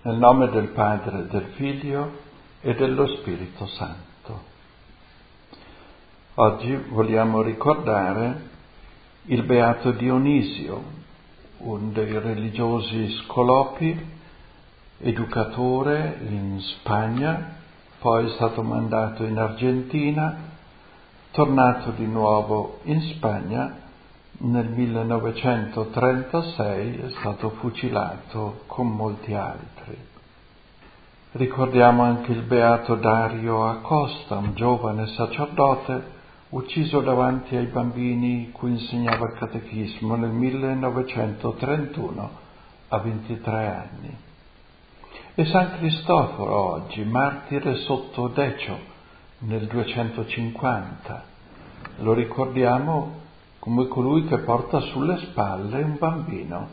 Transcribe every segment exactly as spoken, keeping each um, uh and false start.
Nel nome del Padre, del Figlio e dello Spirito Santo. Oggi vogliamo ricordare il beato Dionisio, uno dei religiosi scolopi, educatore in Spagna, poi è stato mandato in Argentina, tornato di nuovo in Spagna. Nel millenovecentotrentasei è stato fucilato con molti altri. Ricordiamo anche il beato Dario Acosta, un giovane sacerdote ucciso davanti ai bambini cui insegnava il catechismo nel millenovecentotrentuno a ventitré anni. E San Cristoforo oggi, martire sotto Decio nel duecentocinquanta. Lo ricordiamo come colui che porta sulle spalle un bambino.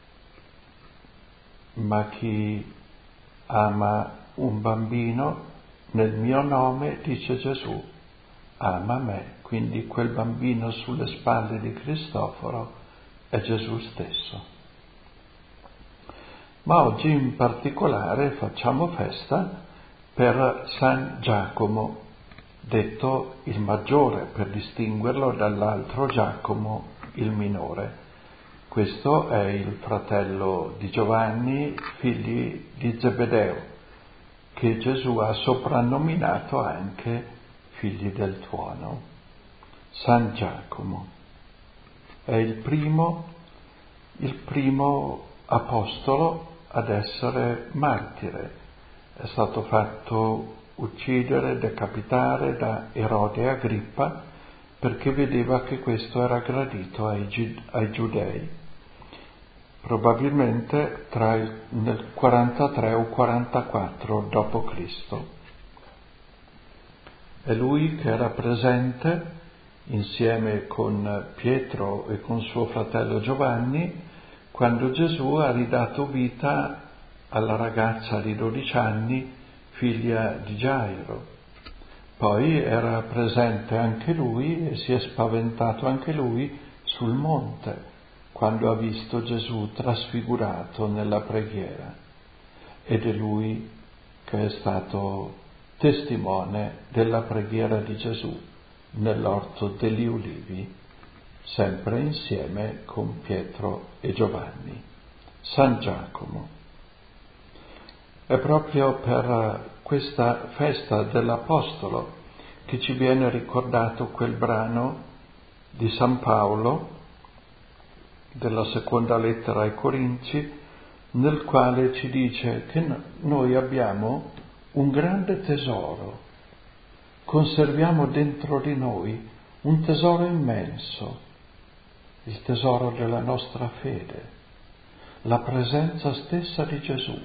Ma chi ama un bambino nel mio nome, dice Gesù, ama me. Quindi quel bambino sulle spalle di Cristoforo è Gesù stesso. Ma oggi in particolare facciamo festa per San Giacomo, detto il maggiore, per distinguerlo dall'altro Giacomo il minore. Questo è il fratello di Giovanni, figli di Zebedeo, che Gesù ha soprannominato anche figli del tuono. San Giacomo è il primo, il primo apostolo ad essere martire. È stato fatto uccidere, decapitare da Erode Agrippa perché vedeva che questo era gradito ai, gi- ai giudei, probabilmente tra il, nel quarantatré o quarantaquattro dopo Cristo. È lui che era presente insieme con Pietro e con suo fratello Giovanni quando Gesù ha ridato vita alla ragazza di dodici anni, figlia di Gairo. Poi era presente anche lui e si è spaventato anche lui sul monte quando ha visto Gesù trasfigurato nella preghiera. Ed è lui che è stato testimone della preghiera di Gesù nell'orto degli Ulivi, sempre insieme con Pietro e Giovanni. San Giacomo. È proprio per questa festa dell'Apostolo che ci viene ricordato quel brano di San Paolo, della seconda lettera ai Corinzi, nel quale ci dice che noi abbiamo un grande tesoro, conserviamo dentro di noi un tesoro immenso, il tesoro della nostra fede, la presenza stessa di Gesù,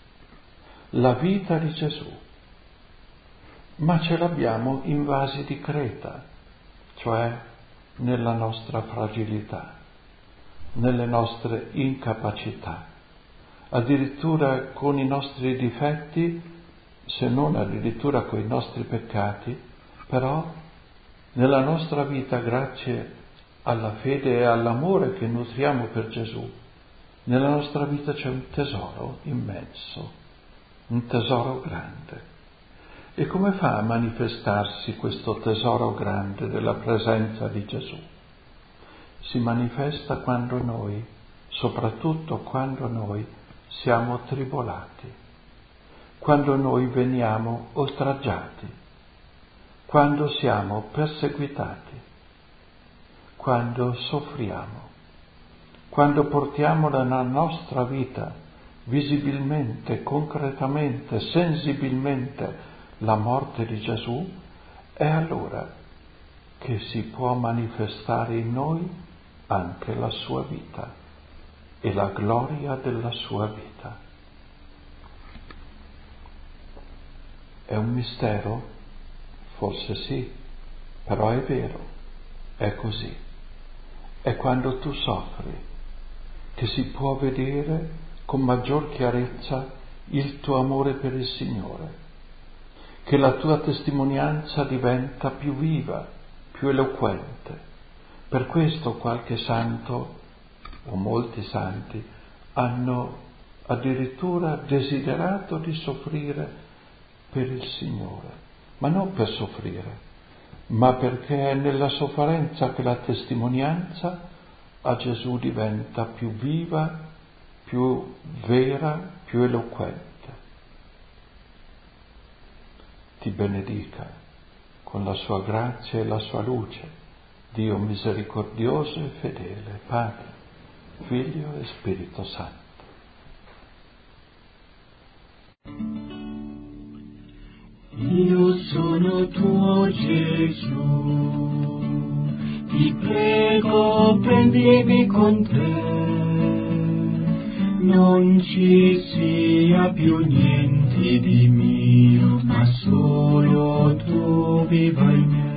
la vita di Gesù, ma ce l'abbiamo in vasi di creta, cioè nella nostra fragilità, nelle nostre incapacità, addirittura con i nostri difetti, se non addirittura con i nostri peccati, però nella nostra vita, grazie alla fede e all'amore che nutriamo per Gesù, nella nostra vita c'è un tesoro immenso, un tesoro grande. E come fa a manifestarsi questo tesoro grande della presenza di Gesù? Si manifesta quando noi, soprattutto quando noi siamo tribolati, quando noi veniamo oltraggiati, quando siamo perseguitati, quando soffriamo, quando portiamo nella nostra vita visibilmente, concretamente, sensibilmente la morte di Gesù, è allora che si può manifestare in noi anche la sua vita e la gloria della sua vita. È un mistero? Forse sì, però è vero, è così. È quando tu soffri che si può vedere con maggior chiarezza il tuo amore per il Signore, che la tua testimonianza diventa più viva, più eloquente. Per questo qualche santo, o molti santi, hanno addirittura desiderato di soffrire per il Signore, ma non per soffrire, ma perché è nella sofferenza che la testimonianza a Gesù diventa più viva, più vera, più eloquente. Ti benedica con la sua grazia e la sua luce, Dio misericordioso e fedele, Padre, Figlio e Spirito Santo. Io sono tuo Gesù, ti prego prendimi con te, non ci sia più niente di mio, ma solo tu viva in me.